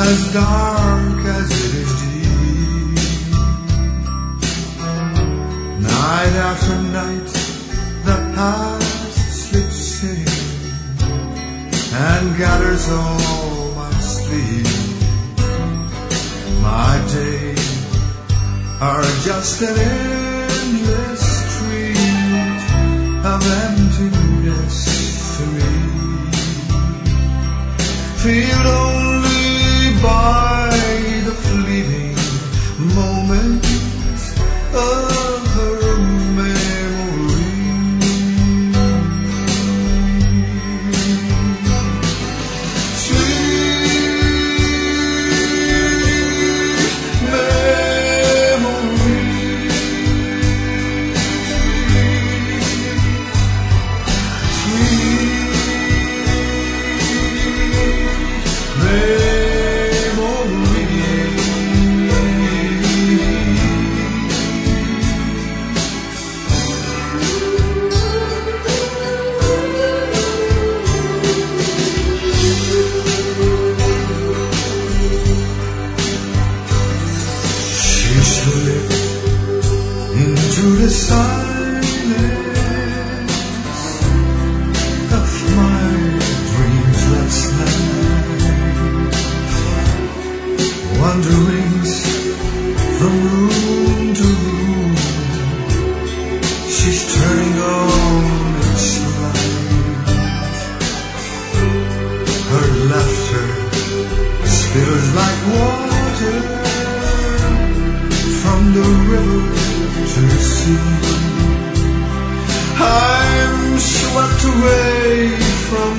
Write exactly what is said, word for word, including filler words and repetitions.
as dark as it is deep. Night after night, the past slips in and gathers all my sleep. My days are just an endless street of emptiness to me, filled only by the fleeting moments of her memory. Sweet memory, sweet memory. Into the silence of my dreams last night, wanderings from room to room, she's turning on its light. Her laughter spills like water from the river to the sea. I'm swept away from